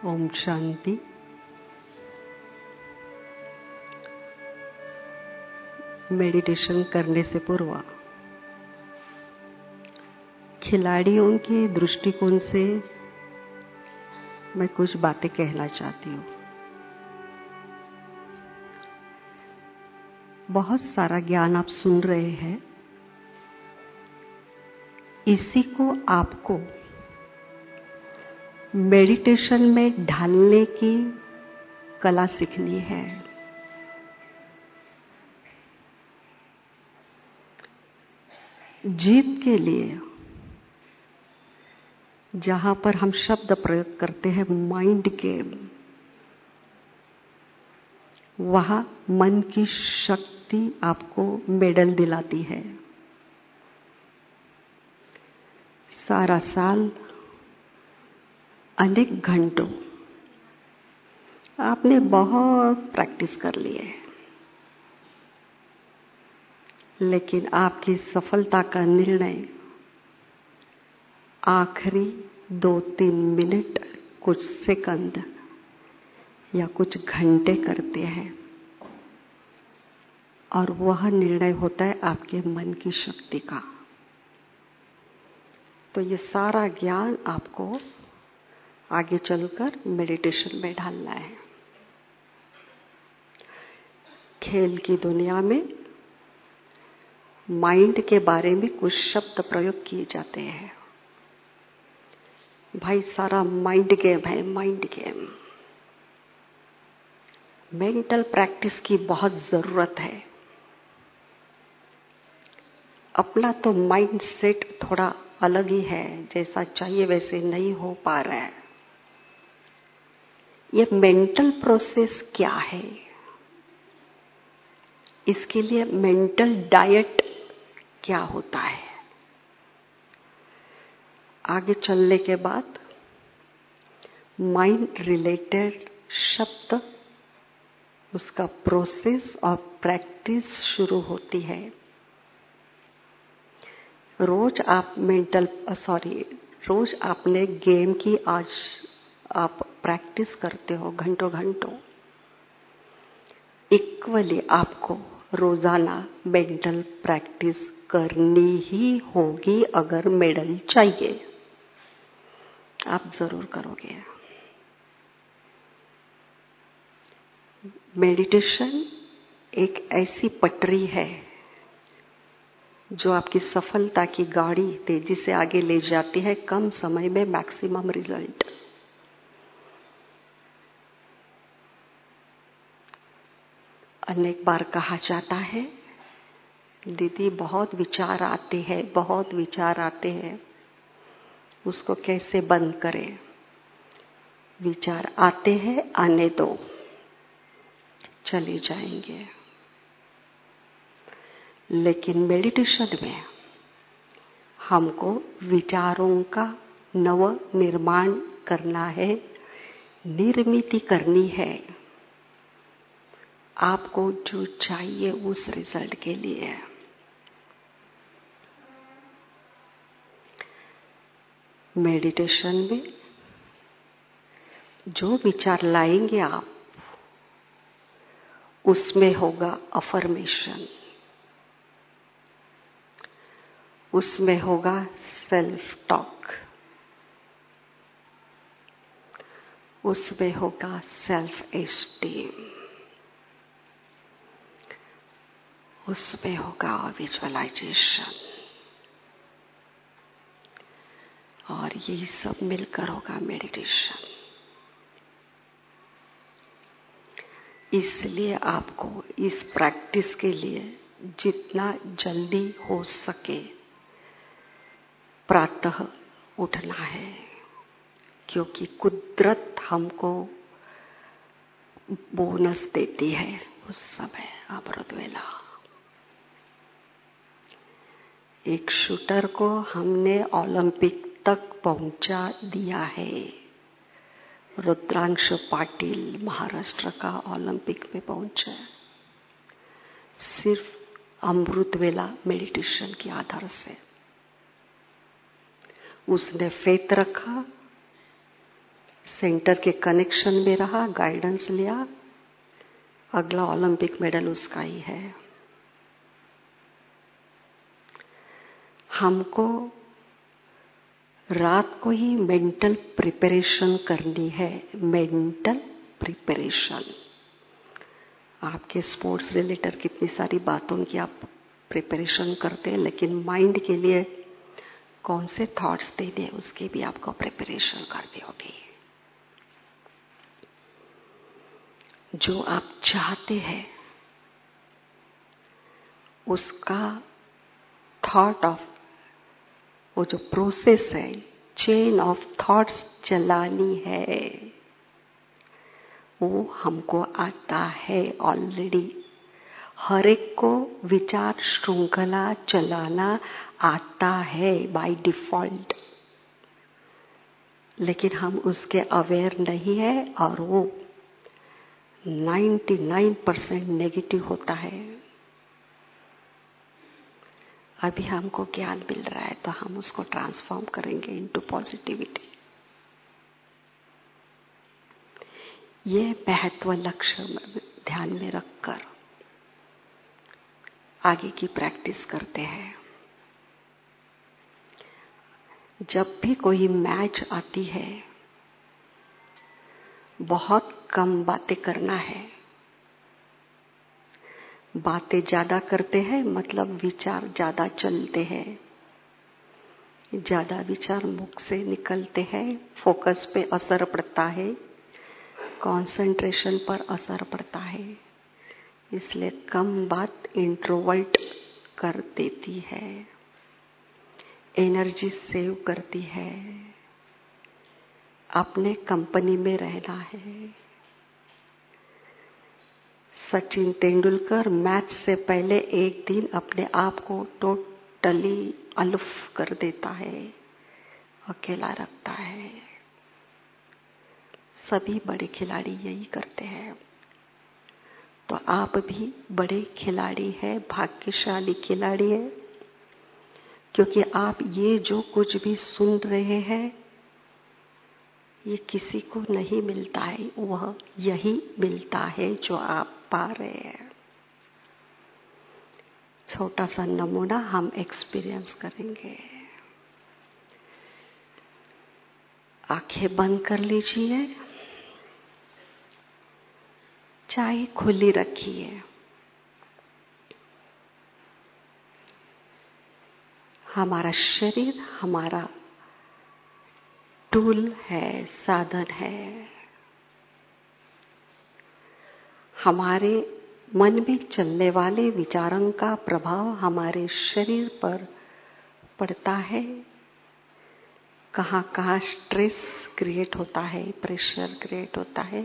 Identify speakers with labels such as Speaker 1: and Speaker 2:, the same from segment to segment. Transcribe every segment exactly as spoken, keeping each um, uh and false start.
Speaker 1: Om Shanti. Meditation करने से पूर्व खिलाड़ियों के दृष्टिकोण से मैं कुछ बातें कहना चाहती हूँ। बहुत सारा ज्ञान आप सुन रहे हैं, इसी को आपको मेडिटेशन में ढालने की कला सीखनी है। जीत के लिए जहां पर हम शब्द प्रयोग करते हैं माइंड गेम, वहां मन की शक्ति आपको मेडल दिलाती है। सारा साल अनेक घंटों आपने बहुत प्रैक्टिस कर ली है, लेकिन आपकी सफलता का निर्णय आखिरी दो तीन मिनट, कुछ सेकंड या कुछ घंटे करते हैं, और वह निर्णय होता है आपके मन की शक्ति का। तो ये सारा ज्ञान आपको आगे चलकर मेडिटेशन में ढालना है। खेल की दुनिया में माइंड के बारे में कुछ शब्द प्रयोग किए जाते हैं। भाई सारा माइंड गेम है, माइंड गेम। मेंटल प्रैक्टिस की बहुत जरूरत है। अपना तो माइंड सेट थोड़ा अलग ही है, जैसा चाहिए वैसे नहीं हो पा रहा है। ये मेंटल प्रोसेस क्या है? इसके लिए मेंटल डाइट क्या होता है? आगे चलने के बाद माइंड रिलेटेड शब्द, उसका प्रोसेस और प्रैक्टिस शुरू होती है। रोज आप मेंटल सॉरी रोज आपने गेम की आज आप प्रैक्टिस करते हो घंटों घंटों। इक्वली आपको रोजाना मेंटल प्रैक्टिस करनी ही होगी। अगर मेडल चाहिए आप जरूर करोगे। मेडिटेशन एक ऐसी पटरी है जो आपकी सफलता की गाड़ी तेजी से आगे ले जाती है, कम समय में मैक्सिमम रिजल्ट। अनेक बार कहा जाता है, दीदी बहुत विचार आते हैं, बहुत विचार आते हैं, उसको कैसे बंद करें? विचार आते हैं, आने दो, चले जाएंगे। लेकिन मेडिटेशन में हमको विचारों का नव निर्माण करना है, निर्मिति करनी है, आपको जो चाहिए उस रिजल्ट के लिए। मेडिटेशन में जो विचार लाएंगे आप, उसमें होगा अफर्मेशन, उसमें होगा सेल्फ टॉक, उसमें होगा सेल्फ एस्टीम, उसमें होगा विजुअलाइजेशन, और यही सब मिलकर होगा मेडिटेशन। इसलिए आपको इस प्रैक्टिस के लिए जितना जल्दी हो सके प्रातः उठना है, क्योंकि कुदरत हमको बोनस देती है उस समय अमृत वेला। एक शूटर को हमने ओलंपिक तक पहुंचा दिया है। रुद्रांश पाटिल महाराष्ट्र का ओलंपिक में पहुंचा है, सिर्फ अमृत वेला मेडिटेशन के आधार से। उसने फेथ रखा, सेंटर के कनेक्शन में रहा, गाइडेंस लिया, अगला ओलंपिक मेडल उसका ही है। हमको रात को ही मेंटल प्रिपरेशन करनी है। मेंटल प्रिपरेशन, आपके स्पोर्ट्स रिलेटेड कितनी सारी बातों की आप प्रिपरेशन करते हैं, लेकिन माइंड के लिए कौन से थॉट्स देने उसकी भी आपको प्रिपरेशन करनी होगी। जो आप चाहते हैं उसका थॉट ऑफ, वो जो प्रोसेस है, चेन ऑफ थॉट्स चलानी है, वो हमको आता है ऑलरेडी। हर एक को विचार श्रृंखला चलाना आता है बाय डिफॉल्ट, लेकिन हम उसके अवेयर नहीं है और वो निन्यानवे परसेंट नेगेटिव होता है। अभी हमको ज्ञान मिल रहा है तो हम उसको ट्रांसफॉर्म करेंगे इनटू पॉजिटिविटी। ये महत्व लक्ष्य ध्यान में रखकर आगे की प्रैक्टिस करते हैं। जब भी कोई मैच आती है, बहुत कम बातें करना है। बातें ज्यादा करते हैं मतलब विचार ज्यादा चलते हैं, ज्यादा विचार मुख से निकलते हैं, फोकस पे असर पड़ता है, कंसंट्रेशन पर असर पड़ता है। इसलिए कम बात इंट्रोवर्ट कर देती है, एनर्जी सेव करती है। अपने कंपनी में रहना है। सचिन तेंदुलकर मैच से पहले एक दिन अपने आप को टोटली अलग कर देता है, अकेला रखता है। सभी बड़े खिलाड़ी यही करते हैं। तो आप भी बड़े खिलाड़ी हैं, भाग्यशाली खिलाड़ी हैं, क्योंकि आप ये जो कुछ भी सुन रहे हैं ये किसी को नहीं मिलता है, वह यही मिलता है जो आप पा रहे हैं। छोटा सा नमूना हम एक्सपीरियंस करेंगे। आंखें बंद कर लीजिए, चाहे खुली रखिए। हमारा शरीर हमारा टूल है, साधन है। हमारे मन में चलने वाले विचारों का प्रभाव हमारे शरीर पर पड़ता है। कहाँ कहाँ स्ट्रेस क्रिएट होता है, प्रेशर क्रिएट होता है,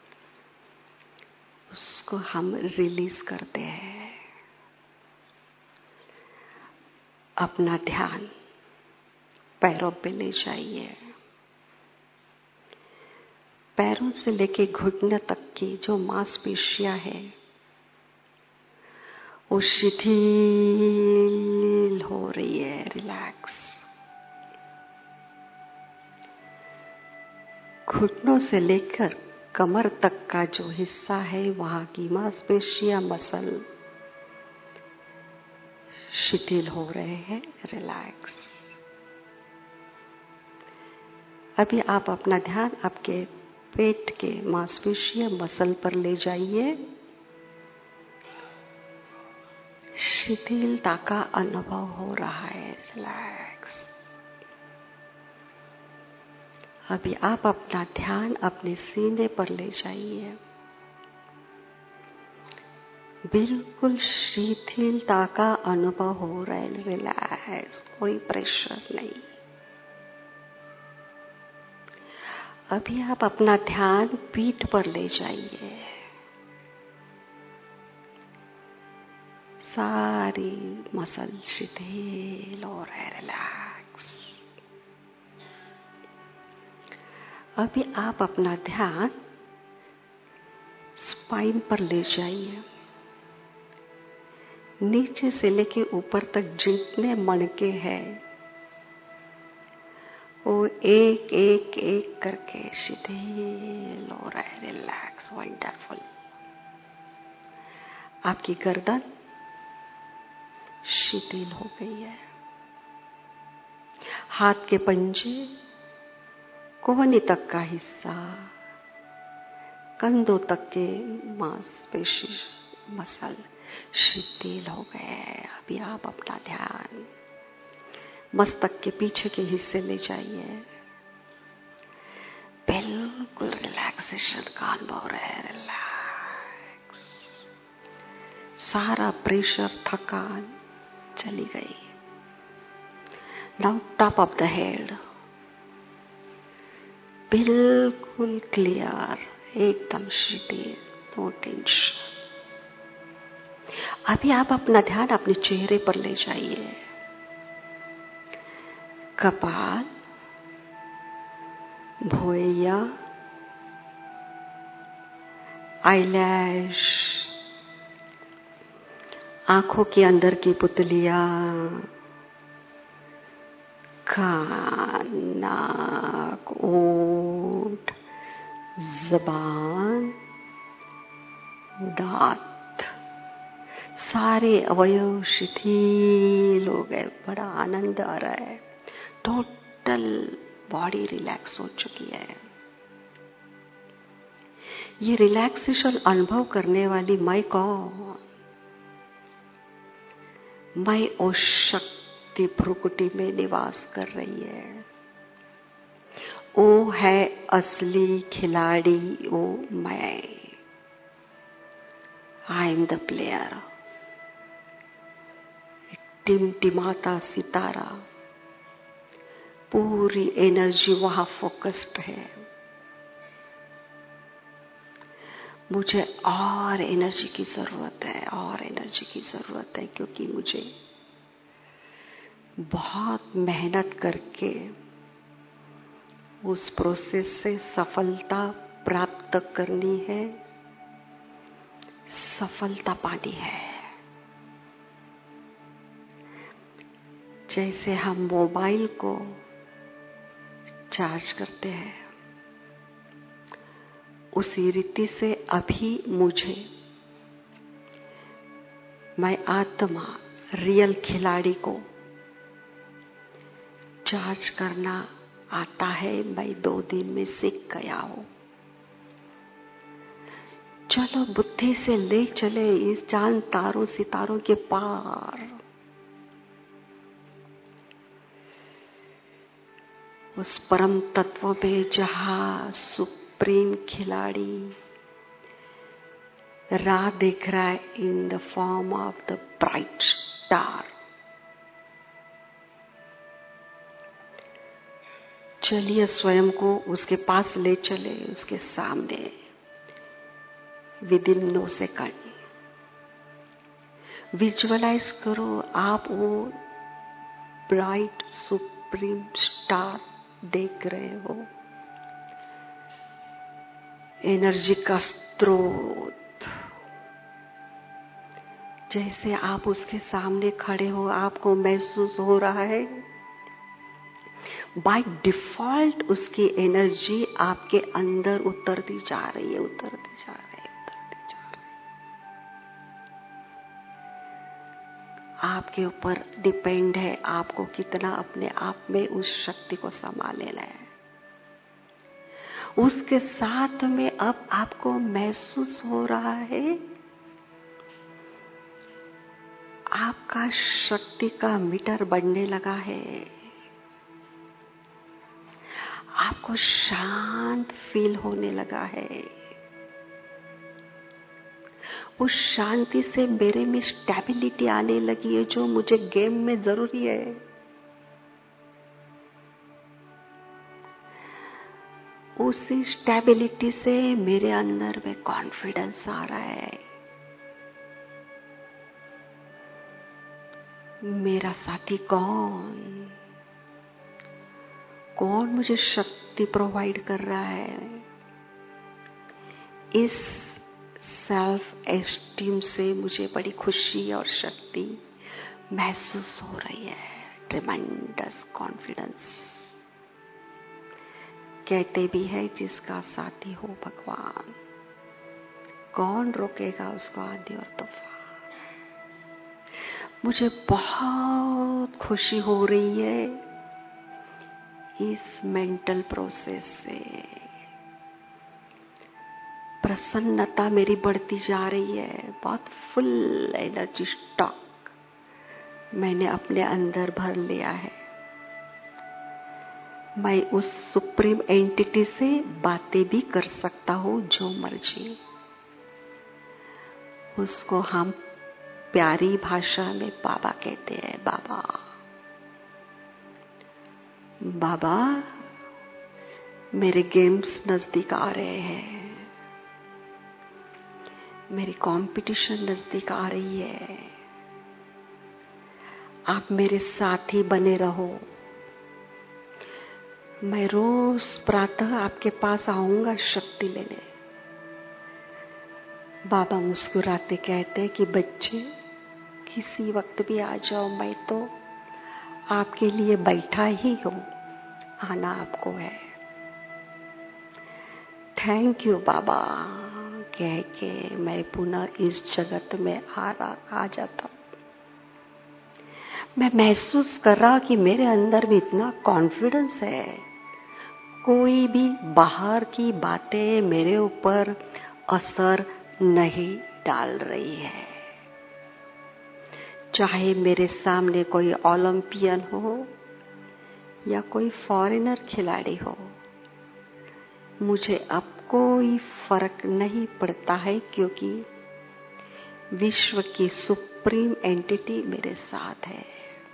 Speaker 1: उसको हम रिलीज करते हैं। अपना ध्यान पैरों पे ले जाइए। पैरों से लेके घुटने तक की जो मांसपेशियां है वो शिथिल हो रही है, रिलैक्स। घुटनों से लेकर कमर तक का जो हिस्सा है वहां की मांसपेशियां, मसल शिथिल हो रहे हैं, रिलैक्स। अभी आप अपना ध्यान आपके पेट के मांसपेशियां, मसल पर ले जाइए। शिथिलता का अनुभव हो रहा है, रिलैक्स। अभी आप अपना ध्यान अपने सीने पर ले जाइए। बिल्कुल शिथिलता का अनुभव हो रहा है, रिलैक्स, कोई प्रेशर नहीं। अभी आप अपना ध्यान पीठ पर ले जाइए। सारी मसल शिथिल हो रहे, रिलैक्स। अभी आप अपना ध्यान स्पाइन पर ले जाइए। नीचे से लेके ऊपर तक जितने मणके हैं वो एक एक एक करके शिथिल हो रहा है, रिलैक्स, वंडरफुल। आपकी गर्दन शिथिल हो गई है, हाथ के पंजे, कोहनी तक का हिस्सा, कंधों तक के मांसपेशी मसल शिथिल हो गए। अभी आप अपना ध्यान मस्तक के पीछे के हिस्से ले जाइए, बिल्कुल रिलैक्सेशन का अनुभव रहे, रिलैक्स, सारा प्रेशर, थकान चली गई। Now top of the head, बिल्कुल क्लियर, एकदम शिथिल, नो टेंशन। अभी आप अपना ध्यान अपने चेहरे पर ले जाइए, कपाल, भौंया, आईलैश, आंखों के अंदर की पुतलियां, कान, नाक, ओंठ, जबान, दांत, सारे अवयव शिथिल हो गए। बड़ा आनंद आ रहा है, टोटल बॉडी रिलैक्स हो चुकी है। ये रिलैक्सेशन अनुभव करने वाली मैं कौन? मैं ओ शक्ति भ्रुकुटी में निवास कर रही है। ओ है असली खिलाड़ी, ओ मैं। I am the player. टिमटिमाता सितारा, पूरी एनर्जी वहां फोकस्ड है। मुझे और एनर्जी की जरूरत है, और एनर्जी की जरूरत है, क्योंकि मुझे बहुत मेहनत करके उस प्रोसेस से सफलता प्राप्त करनी है, सफलता पानी है। जैसे हम मोबाइल को चार्ज करते हैं, उसी रीति से अभी मुझे, मैं आत्मा, रियल खिलाड़ी को चार्ज करना आता है। मैं दो दिन में सीख गया हूं। चलो बुद्धि से ले चले इस चांद तारों सितारों के पार, उस परम तत्व पे जहां सुप्रीम खिलाड़ी राह देख रहा है in the form of the bright star. चलिए स्वयं को उसके पास ले चले, उसके सामने, within no second. Visualise करो आप वो ब्राइट सुप्रीम स्टार देख रहे हो, एनर्जी का स्रोत। जैसे आप उसके सामने खड़े हो, आपको महसूस हो रहा है बाय डिफॉल्ट उसकी एनर्जी आपके अंदर उतरती जा रही है, उतरती जा रही है, उतरती जा रही है। आपके ऊपर डिपेंड है आपको कितना अपने आप में उस शक्ति को संभाल लेना है। उसके साथ में अब आपको महसूस हो रहा है आपका शक्ति का मीटर बढ़ने लगा है। आपको शांत फील होने लगा है। उस शांति से मेरे में स्टेबिलिटी आने लगी है, जो मुझे गेम में जरूरी है। उसी स्टेबिलिटी से मेरे अंदर में कॉन्फिडेंस आ रहा है। मेरा साथी कौन कौन मुझे शक्ति प्रोवाइड कर रहा है। इस सेल्फ एस्टीम से मुझे बड़ी खुशी और शक्ति महसूस हो रही है। Tremendous confidence. कहते भी है जिसका साथी हो भगवान, कौन रोकेगा उसको आंधी और तूफान। मुझे बहुत खुशी हो रही है इस मेंटल प्रोसेस से, प्रसन्नता मेरी बढ़ती जा रही है, बहुत फुल एनर्जी स्टॉक मैंने अपने अंदर भर लिया है। मैं उस सुप्रीम एंटिटी से बातें भी कर सकता हूं जो मर्जी। उसको हम प्यारी भाषा में बाबा कहते हैं। बाबा बाबा मेरे गेम्स नजदीक आ रहे हैं, मेरी कंपटीशन नजदीक आ रही है, आप मेरे साथी बने रहो। मैं रोज प्रातः आपके पास आऊंगा शक्ति लेने। बाबा मुस्कुराते कहते कि बच्चे किसी वक्त भी आ जाओ, मैं तो आपके लिए बैठा ही हूं, आना आपको है। थैंक यू बाबा कह के मैं पुनः इस जगत में आ रहा आ जाता हूं। मैं महसूस कर रहा कि मेरे अंदर भी इतना कॉन्फिडेंस है, कोई भी बाहर की बातें मेरे ऊपर असर नहीं डाल रही है। चाहे मेरे सामने कोई ओलंपियन हो या कोई फॉरेनर खिलाड़ी हो, मुझे अब कोई फर्क नहीं पड़ता है, क्योंकि विश्व की सुप्रीम एंटिटी मेरे साथ है।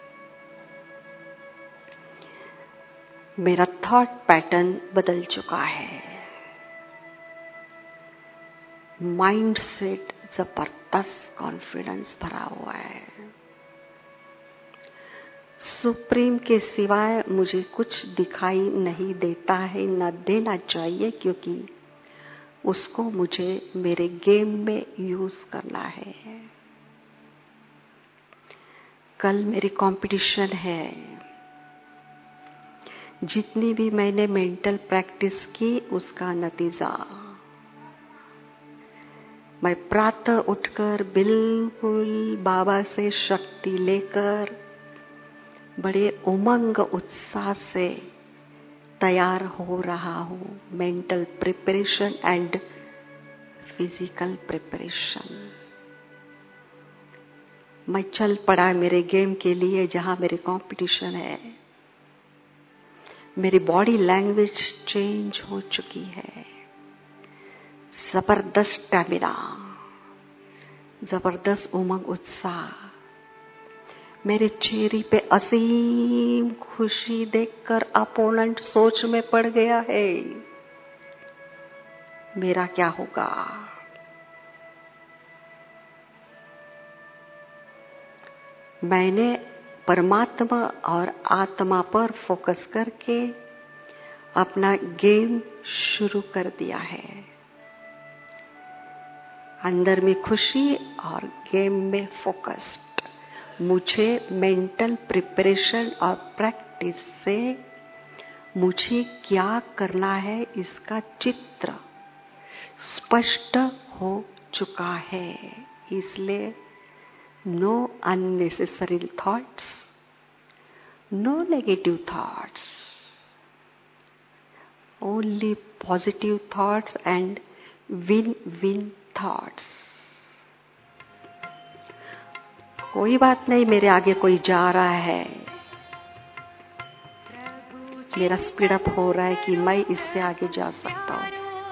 Speaker 1: मेरा थॉट पैटर्न बदल चुका है, माइंड सेट जबरदस्त कॉन्फिडेंस भरा हुआ है। सुप्रीम के सिवाय मुझे कुछ दिखाई नहीं देता है, न देना चाहिए, क्योंकि उसको मुझे मेरे गेम में यूज करना है। कल मेरी कंपटीशन है। जितनी भी मैंने मेंटल प्रैक्टिस की उसका नतीजा, मैं प्रातः उठकर बिल्कुल बाबा से शक्ति लेकर बड़े उमंग उत्साह से तैयार हो रहा हूं। Mental preparation and physical preparation. मैं चल पड़ा मेरे गेम के लिए, जहां मेरे कंपटीशन है। मेरी बॉडी लैंग्वेज चेंज हो चुकी है। जबरदस्त स्टैमिना, जबरदस्त उमंग उत्साह, मेरे चेहरे पे असीम खुशी देखकर अपोनेंट सोच में पड़ गया है, मेरा क्या होगा। मैंने परमात्मा और आत्मा पर फोकस करके अपना गेम शुरू कर दिया है। अंदर में खुशी और गेम में फोकस्ड। मुझे मेंटल प्रिपरेशन और प्रैक्टिस से मुझे क्या करना है इसका चित्र स्पष्ट हो चुका है। इसलिए no unnecessary thoughts, no negative thoughts, only positive thoughts and win-win thoughts. कोई बात नहीं, मेरे आगे कोई जा रहा है, मेरा स्पीड अप हो रहा है कि मैं इससे आगे जा सकता हूं।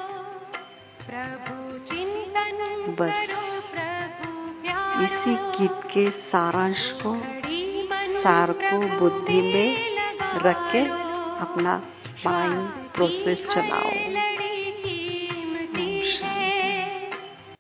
Speaker 1: बस इसी गीत के सारांश को सार को बुद्धि में रख के अपना माइंड प्रोसेस चलाओ।